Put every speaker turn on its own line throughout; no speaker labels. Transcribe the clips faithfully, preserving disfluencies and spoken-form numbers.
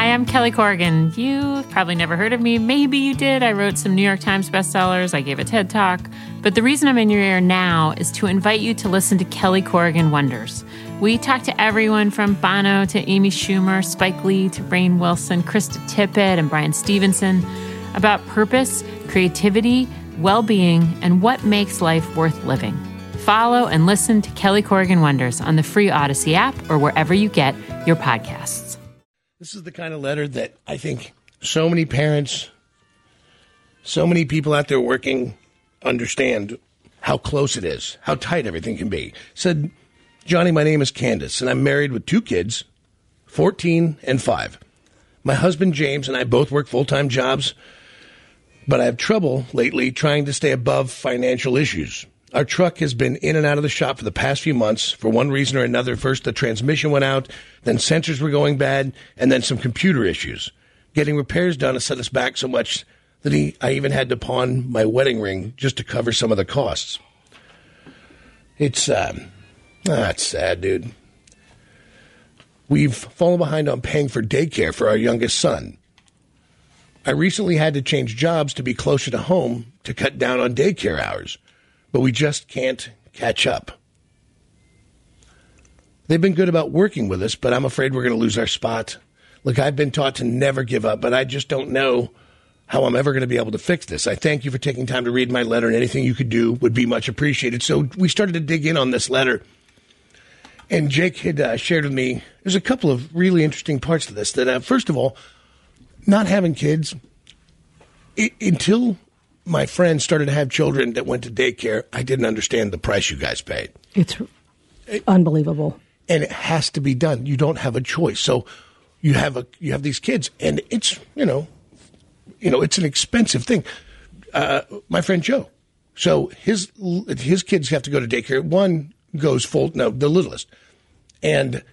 Hi, I'm Kelly Corrigan. You've probably never heard of me. Maybe you did. I wrote some New York Times bestsellers. I gave a TED Talk. But the reason I'm in your ear now is to invite you to listen to Kelly Corrigan Wonders. We talk to everyone from Bono to Amy Schumer, Spike Lee to Rainn Wilson, Krista Tippett, and Brian Stevenson about purpose, creativity, well-being, and what makes life worth living. Follow and listen to Kelly Corrigan Wonders on the free Odyssey app or wherever you get your podcasts.
This is the kind of letter that I think so many parents, so many people out there working understand how close it is, how tight everything can be. Said, Johnny, my name is Candace, and I'm married with two kids, fourteen and five. My husband, James, and I both work full-time jobs, but I have trouble lately trying to stay above financial issues. Our truck has been in and out of the shop for the past few months for one reason or another. First, the transmission went out, then sensors were going bad, and then some computer issues. Getting repairs done has set us back so much that he, I even had to pawn my wedding ring just to cover some of the costs. It's, um, ah, it's sad, dude. We've fallen behind on paying for daycare for our youngest son. I recently had to change jobs to be closer to home to cut down on daycare hours. But we just can't catch up. They've been good about working with us, but I'm afraid we're going to lose our spot. Look, I've been taught to never give up, but I just don't know how I'm ever going to be able to fix this. I thank you for taking time to read my letter, and anything you could do would be much appreciated. So we started to dig in on this letter, and Jake had uh, shared with me, there's a couple of really interesting parts to this. That uh, first of all, not having kids, it, until my friends started to have children that went to daycare, I didn't understand the price you guys paid.
It's unbelievable.
And it has to be done. You don't have a choice. So you have a you have these kids, and it's, you know, you know, it's an expensive thing. Uh, my friend Joe, so his his kids have to go to daycare. One goes full, no, the littlest. And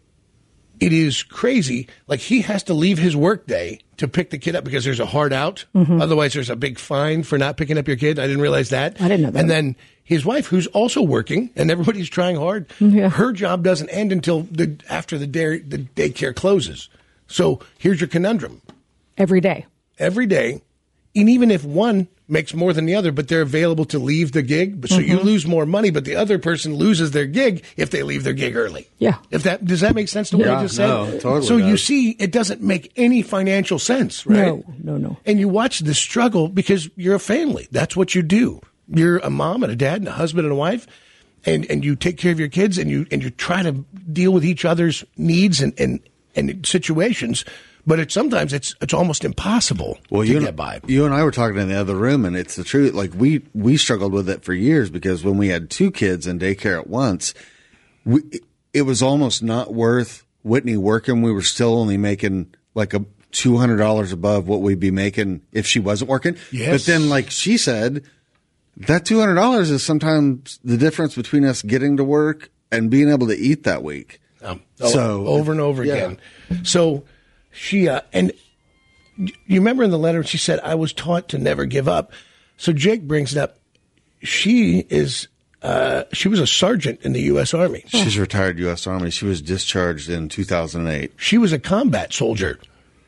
it is crazy. Like, he has to leave his work day to pick the kid up because there's a hard out. Mm-hmm. Otherwise, there's a big fine for not picking up your kid. I didn't realize that.
I didn't know that.
And then his wife, who's also working, and everybody's trying hard, yeah. her job doesn't end until the after the, day, the daycare closes. So here's your conundrum.
Every day. Every
day. And even if one makes more than the other, but they're available to leave the gig, so mm-hmm. you lose more money, but the other person loses their gig if they leave their gig early.
Yeah.
If that does that make sense to what
yeah,
I just said?
No, totally
so
does.
You see, it doesn't make any financial sense, right?
No, no, no.
And you watch the struggle because you're a family. That's what you do. You're a mom and a dad and a husband and a wife, and, and you take care of your kids, and you and you try to deal with each other's needs and, and, and situations. But it's sometimes it's it's almost impossible
well,
to
you
get
and,
by.
You and I were talking in the other room, and it's the truth. Like, we, we struggled with it for years because when we had two kids in daycare at once, we, it was almost not worth Whitney working. We were still only making like a two hundred dollars above what we'd be making if she wasn't working.
Yes.
But then, like she said, that two hundred dollars is sometimes the difference between us getting to work and being able to eat that week.
Um,
so
over and over
yeah.
again. So she, uh, and you remember in the letter, she said, I was taught to never give up. So Jake brings it up. She is, uh, she was a sergeant in the U S Army.
She's a retired U S Army. She was discharged in two thousand eight.
She was a combat soldier,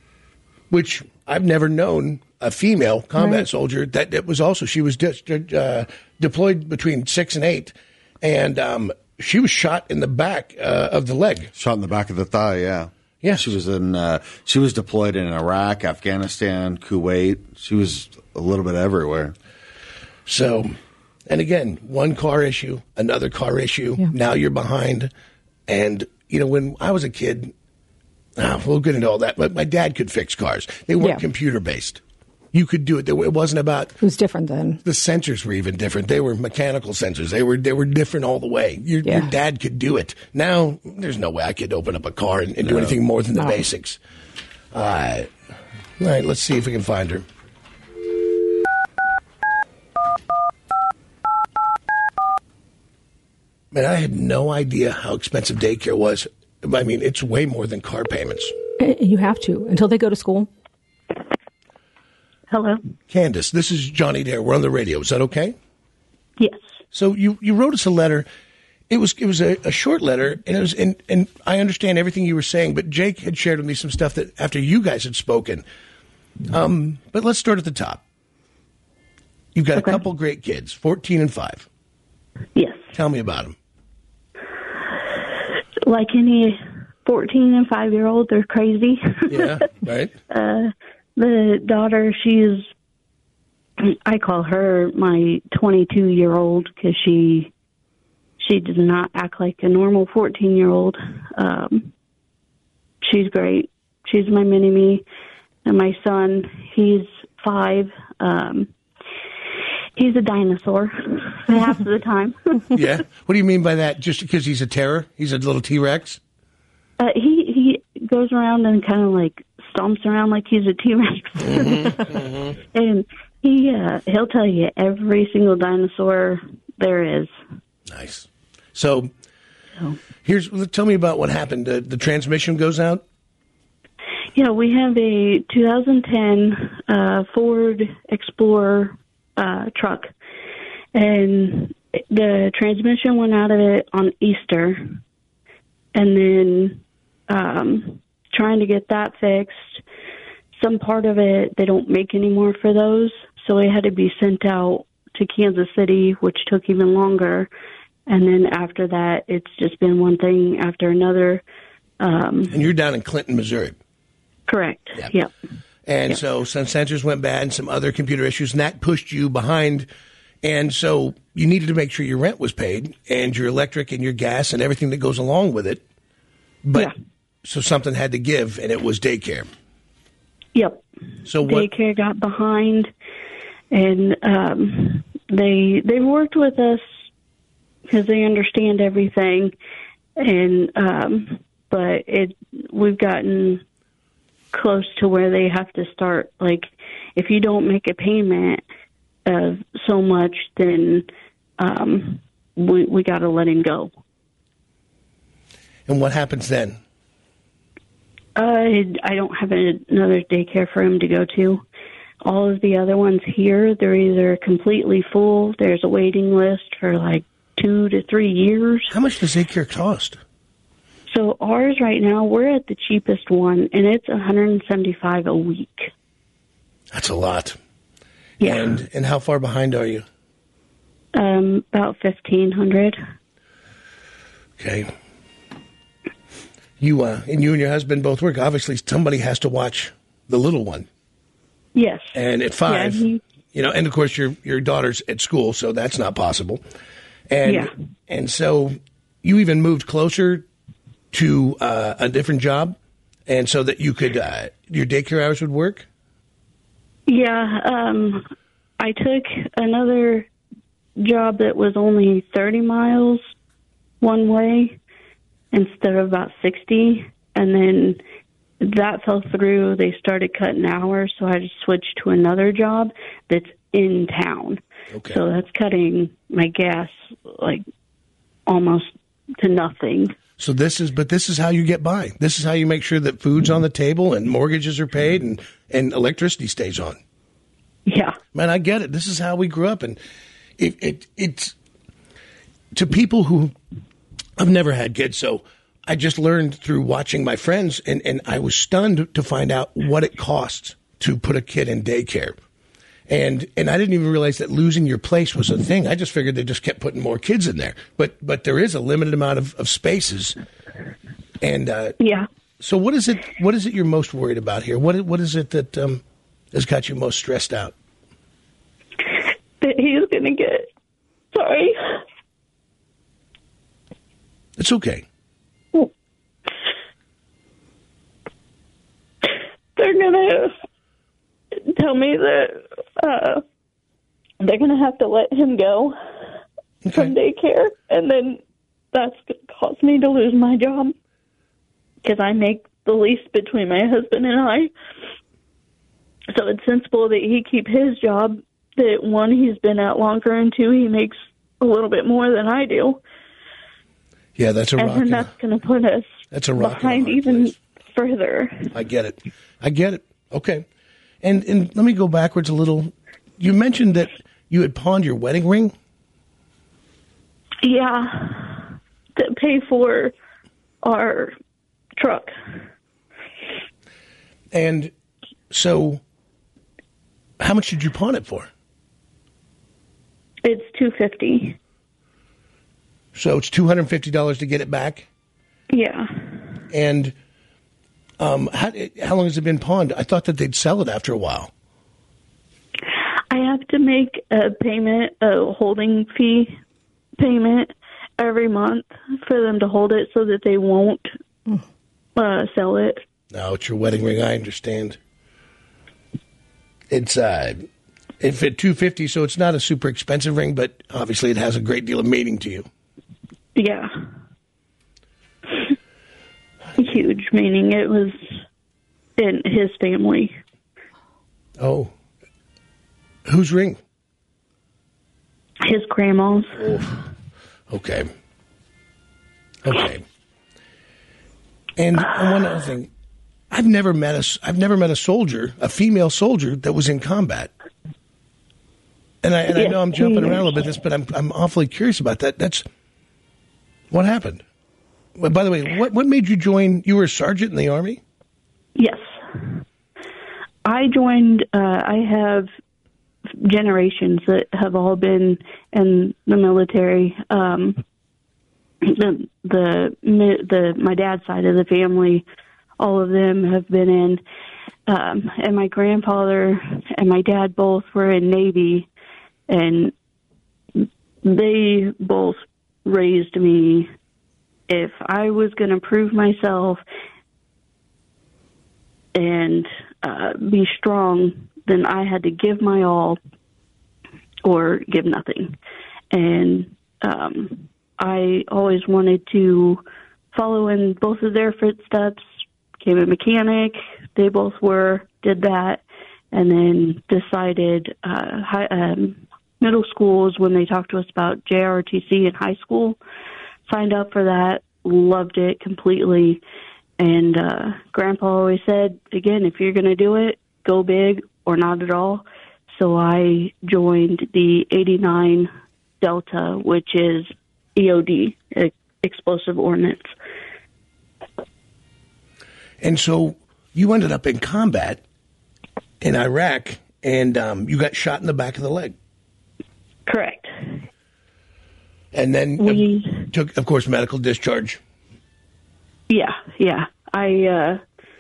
which I've never known a female combat right. soldier that, that was also, she was de- uh, deployed between six and eight. And, um, she was shot in the back uh, of the leg.
Shot in the back of the thigh, yeah.
Yeah.
She was in. Uh, she was deployed in Iraq, Afghanistan, Kuwait. She was a little bit everywhere.
So, and again, one car issue, another car issue. Yeah. Now you're behind. And, you know, when I was a kid, oh, we'll get into all that, but my dad could fix cars. They weren't
yeah.
computer-based. You could do it. It wasn't about.
It was different then.
The sensors were even different. They were mechanical sensors. They were they were different all the way. Your, yeah. your dad could do it. Now, there's no way I could open up a car and, and no. do anything more than the no. basics. All right. All right, let's see if we can find her. Man, I had no idea how expensive daycare was. I mean, it's way more than car payments.
You have to, until they go to school.
Hello.
Candace, this is Johnny Dare. We're on the radio. Is that okay?
Yes.
So you, you wrote us a letter, It was it was a, a short letter, and it was and, and I understand everything you were saying, but Jake had shared with me some stuff that after you guys had spoken. Um, but let's start at the top. You've got okay. a couple great kids, fourteen and five.
Yes.
Tell me about them.
Like any fourteen and five year old, they're crazy.
Yeah, right.
uh, the daughter, she's, I call her my twenty-two year old because she, she does not act like a normal fourteen year old. Um, she's great. She's my mini me. And my son, he's five. Um, he's a dinosaur half of the time.
Yeah. What do you mean by that? Just because he's a terror? He's a little T-Rex?
Uh, he, he goes around and kind of like stomps around like he's a T-Rex.
Mm-hmm, mm-hmm.
And he, uh, he'll tell you every single dinosaur there is.
Nice. So, so here's, tell me about what happened. Uh, the transmission goes out?
Yeah, we have a two thousand ten uh, Ford Explorer uh, truck, and the transmission went out of it on Easter, and then um, trying to get that fixed. Some part of it they don't make anymore for those, so it had to be sent out to Kansas City, which took even longer. And then after that, it's just been one thing after another. Um,
and you're down in Clinton, Missouri.
Correct.
Yep.
yep.
And
yep.
so some sensors went bad and some other computer issues, and that pushed you behind. And so you needed to make sure your rent was paid and your electric and your gas and everything that goes along with it. But
yeah.
so something had to give, and it was daycare.
Yep.
So what?
Daycare got behind, and um, they they've worked with us because they understand everything, and um, but it we've gotten close to where they have to start. Like, if you don't make a payment of so much, then um, we we got to let him go.
And what happens then?
Uh, I don't have another daycare for him to go to. All of the other ones here, they're either completely full. There's a waiting list for like two to three years.
How much does daycare cost?
So ours right now, we're at the cheapest one, and it's one hundred seventy-five dollars a week.
That's a lot.
Yeah.
And and how far behind are you?
Um, about fifteen hundred dollars.
Okay. You uh, and you and your husband both work. Obviously, somebody has to watch the little one.
Yes.
And at five,
yeah, he,
you know, and of course your your daughter's at school, so that's not possible. And
yeah.
and so you even moved closer to uh, a different job, and so that you could uh, your daycare hours would work.
Yeah. Um, I took another job that was only thirty miles one way instead of about sixty, and then that fell through. They started cutting hours, so I just switched to another job that's in town.
Okay.
So that's cutting my gas like almost to nothing.
So this is, but this is how you get by. This is how you make sure that food's on the table and mortgages are paid and, and electricity stays on.
Yeah.
Man, I get it. This is how we grew up. And it, it it's to people who I've never had kids. So I just learned through watching my friends, and, and I was stunned to find out what it costs to put a kid in daycare. And and I didn't even realize that losing your place was a thing. I just figured they just kept putting more kids in there. But but there is a limited amount of, of spaces. And uh,
yeah.
So what is it? What is it you're most worried about here? What what is it that um, has got you most stressed out?
That he's gonna get. Sorry.
It's okay.
They're gonna tell me that uh, they're going to have to let him go okay. from daycare, and then that's going to cause me to lose my job because I make the least between my husband and I. So it's sensible that he keep his job, that one, he's been at longer, and two, he makes a little bit more than I do.
Yeah, that's a rock.
And then that's going to put us
that's a rock
behind even place. Further.
I get it. I get it. Okay. And and let me go backwards a little. You mentioned that you had pawned your wedding ring?
Yeah. to pay for our truck.
And so, how much did you pawn it for?
It's two fifty.
So it's two hundred fifty dollars to get it back?
Yeah.
And um, how, how long has it been pawned? I thought that they'd sell it after a while.
I have to make a payment, a holding fee payment every month for them to hold it so that they won't uh, sell it.
No, it's your wedding ring. I understand. It's uh, if at two fifty, so it's not a super expensive ring, but obviously it has a great deal of meaning to you.
Yeah. Huge meaning. It was in his family.
Oh. Whose ring?
His grandma's.
Oh. Okay. Okay. And one other thing, I've never met a, I've never met a soldier, a female soldier that was in combat. And I and yeah, I know I'm jumping around a little bit this, but I'm I'm awfully curious about that. That's what happened. Well, by the way, what what made you join? You were a sergeant in the Army?
Yes. I joined. Uh, I have generations that have all been in the military. Um, the, the the my dad's side of the family, all of them have been in, um, and my grandfather and my dad both were in Navy, and they both raised me. If I was going to prove myself and uh, be strong, then I had to give my all or give nothing. And um, I always wanted to follow in both of their footsteps, became a mechanic. They both were, did that, and then decided uh, high, um, middle school is when they talked to us about J R O T C in high school. Signed up for that, loved it completely. And uh, Grandpa always said, again, if you're going to do it, go big or not at all. So I joined the eighty-nine Delta, which is E O D, Explosive Ordnance.
And so you ended up in combat in Iraq, and um, you got shot in the back of the leg.
Correct.
And then
we
uh, took, of course, medical discharge.
Yeah, yeah. I uh,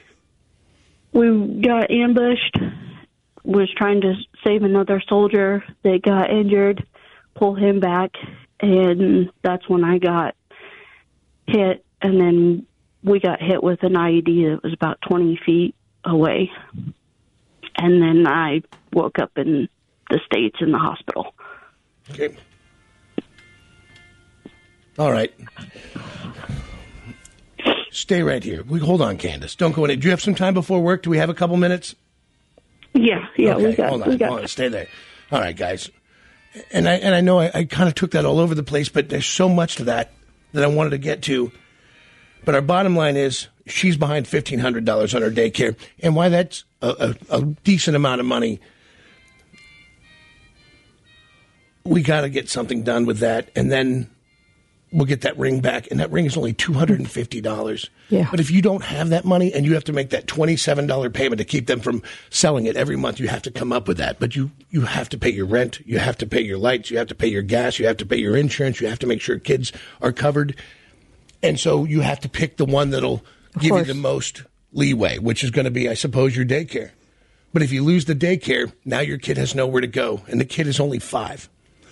we got ambushed. Was trying to save another soldier that got injured, pull him back, and that's when I got hit. And then we got hit with an I E D that was about twenty feet away. And then I woke up in the States in the hospital.
Okay. All right. Stay right here. We hold on, Candace. Don't go in. Do you have some time before work? Do we have a couple minutes?
Yeah, yeah.
Okay,
we got.
Hold on,
we got.
hold on. Stay there. All right, guys. And I and I know I, I kind of took that all over the place, but there's so much to that that I wanted to get to. But our bottom line is she's behind fifteen hundred dollars on her daycare, and why that's a, a, a decent amount of money. We got to get something done with that, and then we'll get that ring back. And that ring is only two hundred fifty dollars.
Yeah.
But if you don't have that money and you have to make that twenty-seven dollars payment to keep them from selling it every month, you have to come up with that. But you, you have to pay your rent. You have to pay your lights. You have to pay your gas. You have to pay your insurance. You have to make sure kids are covered. And so you have to pick the one that'll
Of
give
course.
you the most leeway, which is going to be, I suppose, your daycare. But if you lose the daycare, now your kid has nowhere to go. And the kid is only five.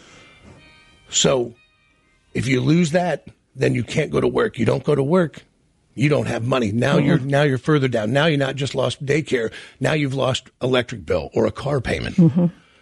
So if you lose that, then you can't go to work. You don't go to work, you don't have money. Now mm-hmm. you're now you're further down. Now you're not just lost daycare. Now you've lost electric bill or a car payment.
Mm-hmm.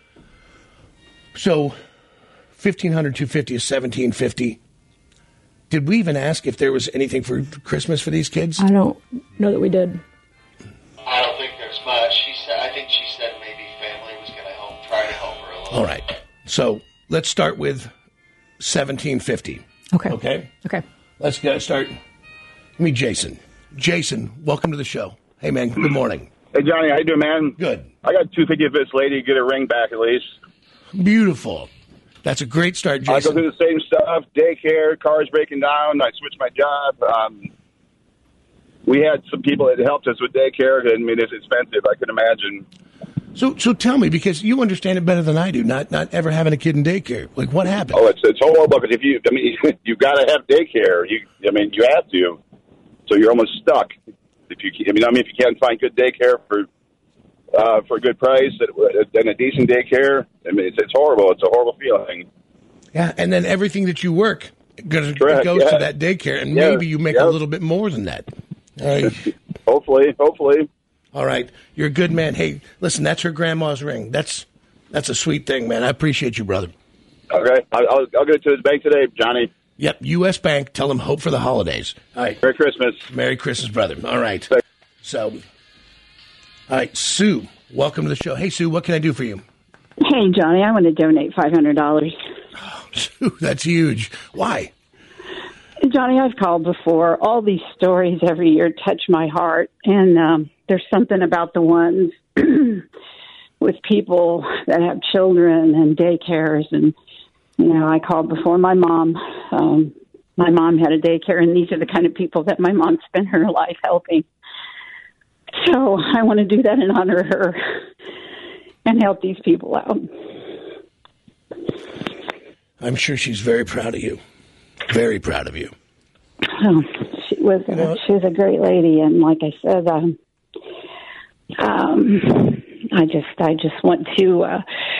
So fifteen hundred, two fifty is seventeen fifty. Did we even ask if there was anything for Christmas for these kids?
I don't know that we did.
I don't think there's much. She said. I think she said maybe family was going to help, try to help her a little.
All right. So let's start with seventeen fifty.
Okay.
Okay.
Okay.
Let's get start. Meet Jason. Jason, welcome to the show. Hey, man. Good morning.
Hey, Johnny. How you doing, man?
Good.
I got two fifty for this lady. Get her ring back at least.
Beautiful. That's a great start, Jason.
I go through the same stuff, daycare, cars breaking down. I switched my job. Um, we had some people that helped us with daycare. I mean, it's expensive. I can imagine.
So, so tell me, because you understand it better than I do, not not ever having a kid in daycare. Like, what happened?
Oh, it's it's horrible. Because if you, I mean, you got to have daycare. You, I mean, you have to. So you're almost stuck. If you, I mean, I mean, if you can't find good daycare for uh, for a good price and a decent daycare, I mean, it's it's horrible. It's a horrible feeling.
Yeah, and then everything that you work goes,
Correct,
goes
yeah.
to that daycare, and
Yeah,
maybe you make
yeah.
a little bit more than that. All right.
Hopefully, hopefully.
All right, you're a good man. Hey, listen, that's her grandma's ring. That's that's a sweet thing, man. I appreciate you, brother.
Okay, I'll, I'll, I'll get it to his bank today, Johnny.
Yep, U S Bank. Tell them hope for the holidays. All right.
Merry Christmas.
Merry Christmas, brother. All right. So, all right, Sue, welcome to the show. Hey, Sue, what can I do for you?
Hey, Johnny, I want to donate five hundred dollars.
Oh, Sue, that's huge. Why?
Johnny, I've called before. All these stories every year touch my heart, and um, there's something about the ones with people that have children and daycares. And, you know, I called before. My mom, um, my mom had a daycare, and these are the kind of people that my mom spent her life helping. So I want to do that and honor her and help these people out.
I'm sure she's very proud of you. Very proud of you.
Oh, she was
You know,
she was a great lady, and like I said, um, um, I just I just want to uh,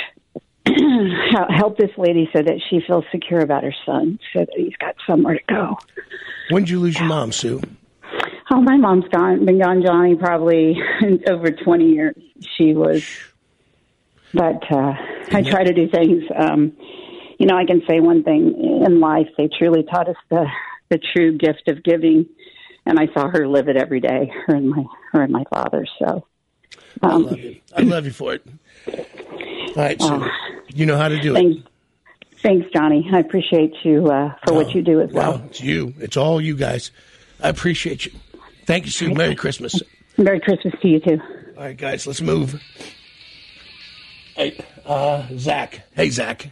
help this lady so that she feels secure about her son, so that he's got somewhere to go.
When did you lose your mom, Sue?
Oh, my mom's gone, been gone, Johnny, probably over twenty years. She was, but uh, I try to do things. Um, you know, I can say one thing in life: they truly taught us the the true gift of giving, and I saw her live it every day. Her and my her and my father. So, um,
I love you. I love you for it. All right, so uh, you know how to do
thanks,
it.
Thanks, Johnny. I appreciate you uh, for oh, what you do as well.
well. It's you. It's all you guys. I appreciate you. Thank you, Sue. Merry Christmas.
Merry Christmas to you, too.
All right, guys, let's move. Hey, uh, Zach. Hey, Zach.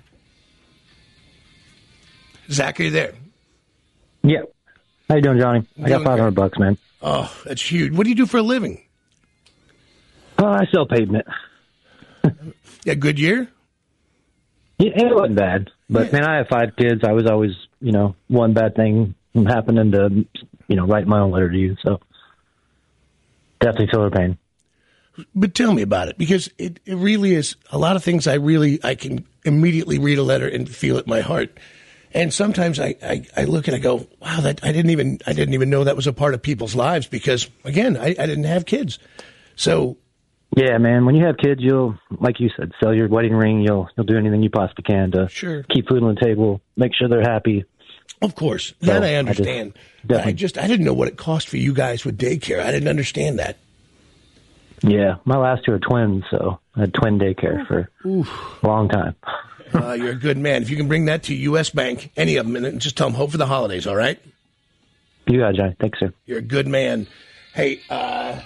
Zach, are you there?
Yeah. How you doing, Johnny? I got five hundred
great.
bucks, man.
Oh, that's huge. What do you do for a living?
Oh, I sell pavement.
Yeah, good year?
Yeah, it wasn't bad. But, yeah. man, I have five kids. I was always, you know, one bad thing from happening to, you know, write my own letter to you. So, definitely feel the pain.
But tell me about it, because it, it really is a lot of things I really, I can immediately read a letter and feel it in my heart. And sometimes I, I, I look and I go, wow, that I didn't even I didn't even know that was a part of people's lives, because again, I, I didn't have kids. So
yeah, man, when you have kids, you'll, like you said, sell your wedding ring. You'll you'll do anything you possibly can to
sure.
keep food on the table, make sure they're happy.
Of course,
so
that I understand.
I just,
I just I didn't know what it cost for you guys with daycare. I didn't understand that.
Yeah, my last two are twins, so I had twin daycare for Oof. a long time.
Uh, you're a good man. If you can bring that to U S Bank, any of them, and just tell them hope for the holidays, all right?
You got it, Johnny. Thanks, sir.
You're a good man. Hey, uh,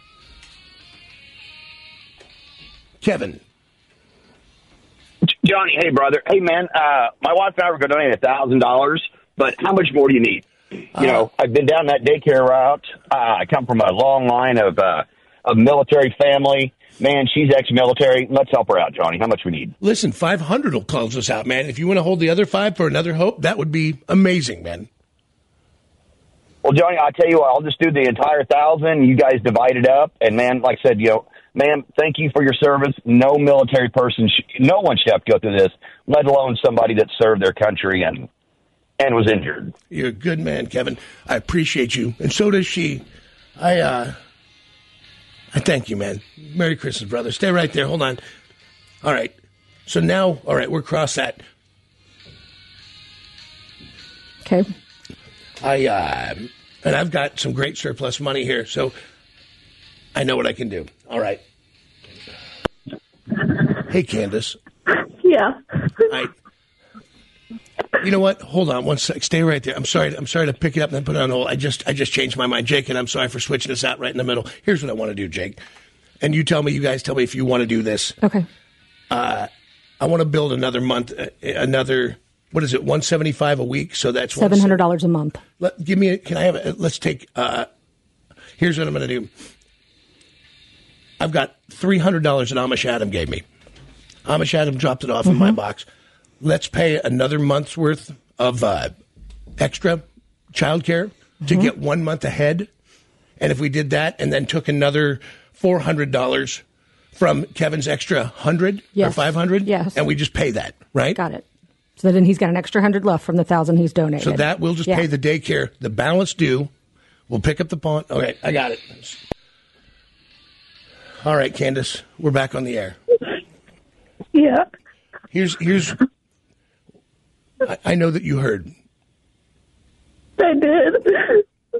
Kevin.
Johnny, hey, brother. Hey, man, uh, my wife and I were going to donate one thousand dollars, but how much more do you need? You uh, know, I've been down that daycare route. Uh, I come from a long line of, uh, of military family. Man, she's ex-military. Let's help her out, Johnny. How much we need?
Listen, five hundred will close us out, man. If you want to hold the other five for another hope, that would be amazing, man.
Well, Johnny, I'll tell you what, I'll just do the entire thousand. You guys divide it up. And, man, like I said, you know, ma'am, thank you for your service. No military person, sh- no one should have to go through this, let alone somebody that served their country and and was injured.
You're a good man, Kevin. I appreciate you. And so does she. I, uh... I thank you, man. Merry Christmas, brother. Stay right there. Hold on. All right. So now, all right, we're across that.
Okay.
I uh, and I've got some great surplus money here, so I know what I can do. All right. Hey, Candace.
Yeah.
I. You know what? Hold on one sec. Stay right there. I'm sorry. I'm sorry to pick it up and then put it on hold. I just I just changed my mind, Jake, and I'm sorry for switching this out right in the middle. Here's what I want to do, Jake, and you tell me. You guys tell me if you want to do this.
Okay.
Uh, I want to build another month, uh, another, what is it, one seventy-five a week? So that's
seven hundred dollars a month.
Let, give me, a, can I have, a, let's take, uh, here's what I'm going to do. I've got three hundred dollars that Amish Adam gave me. Amish Adam dropped it off mm-hmm. in my box. Let's pay another month's worth of uh, extra childcare mm-hmm. to get one month ahead. And if we did that and then took another four hundred dollars from Kevin's extra one hundred
yes.
or five hundred,
yes.
and we just pay that, right?
Got it. So then he's got an extra one hundred left from the one thousand he's donated.
So that we'll just yeah. pay the daycare, the balance due. We'll pick up the pawn. Okay, I got it. All right, Candace, we're back on the air.
Yeah.
Here's here's. I, I know that you heard.
I did.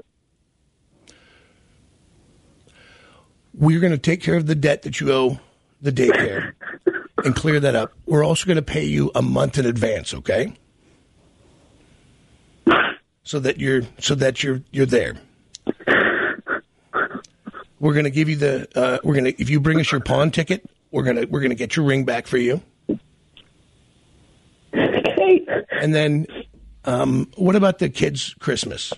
We're going to take care of the debt that you owe the daycare and clear that up. We're also going to pay you a month in advance, okay? So that you're so that you're you're there. We're going to give you the. Uh, we're going to if you bring us your pawn ticket, we're gonna we're gonna get your ring back for you.
Okay.
And then, um, what about the kids' Christmas?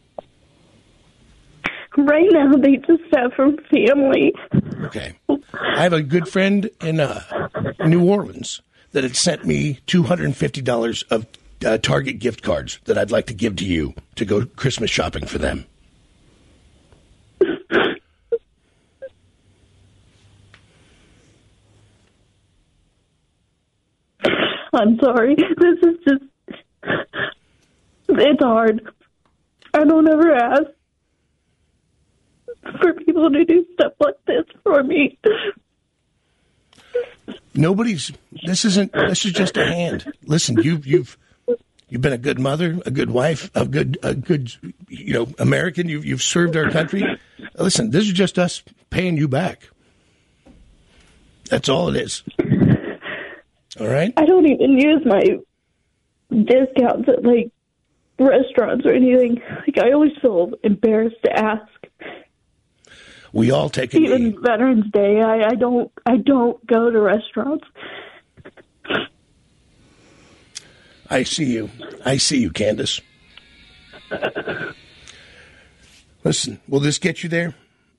Right now, they just have from family.
Okay. I have a good friend in uh, New Orleans that had sent me two hundred fifty dollars of uh, Target gift cards that I'd like to give to you to go Christmas shopping for them.
I'm sorry. This is just, it's hard. I don't ever ask for people to do stuff like this for me.
Nobody's, this isn't, this is just a hand. Listen, you've, you've, you've been a good mother, a good wife, a good, a good, you know, American. You've, you've served our country. Listen, this is just us paying you back. That's all it is. All right.
I don't even use my discounts at like restaurants or anything. Like I always feel embarrassed to ask.
We all take a
even
knee.
Veterans Day. I, I don't. I don't go to restaurants.
I see you. I see you, Candace. Listen, will this get you there?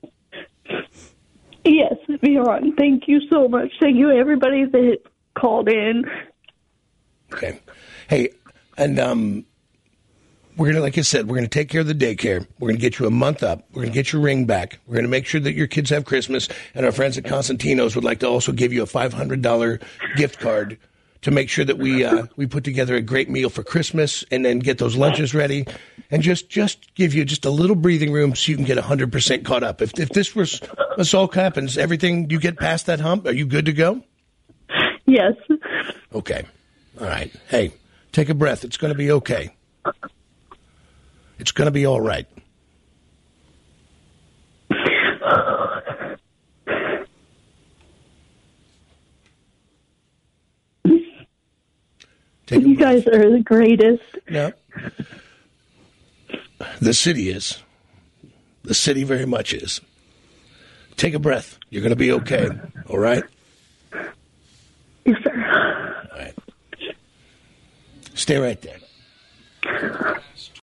Yes, Bjorn. Thank you so much. Thank you, everybody that called in.
Okay. Hey, and um, we're going to, like I said, we're going to take care of the daycare. We're going to get you a month up. We're going to get your ring back. We're going to make sure that your kids have Christmas. And our friends at Constantino's would like to also give you a five hundred dollars gift card to make sure that we uh, we put together a great meal for Christmas and then get those lunches ready and just, just give you just a little breathing room so you can get one hundred percent caught up. If, if this was, this all happens, everything, you get past that hump, are you good to go?
Yes.
Okay. All right. Hey, take a breath. It's going to be okay. It's going to be all right. Take
you guys are the greatest.
No. The city is. The city very much is. Take a breath. You're going to be okay. All right?
Yes, sir.
All right. Stay right there.